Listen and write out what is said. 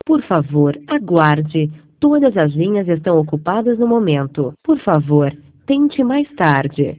Por favor, aguarde. Todas as linhas estão ocupadas no momento. Por favor, tente mais tarde.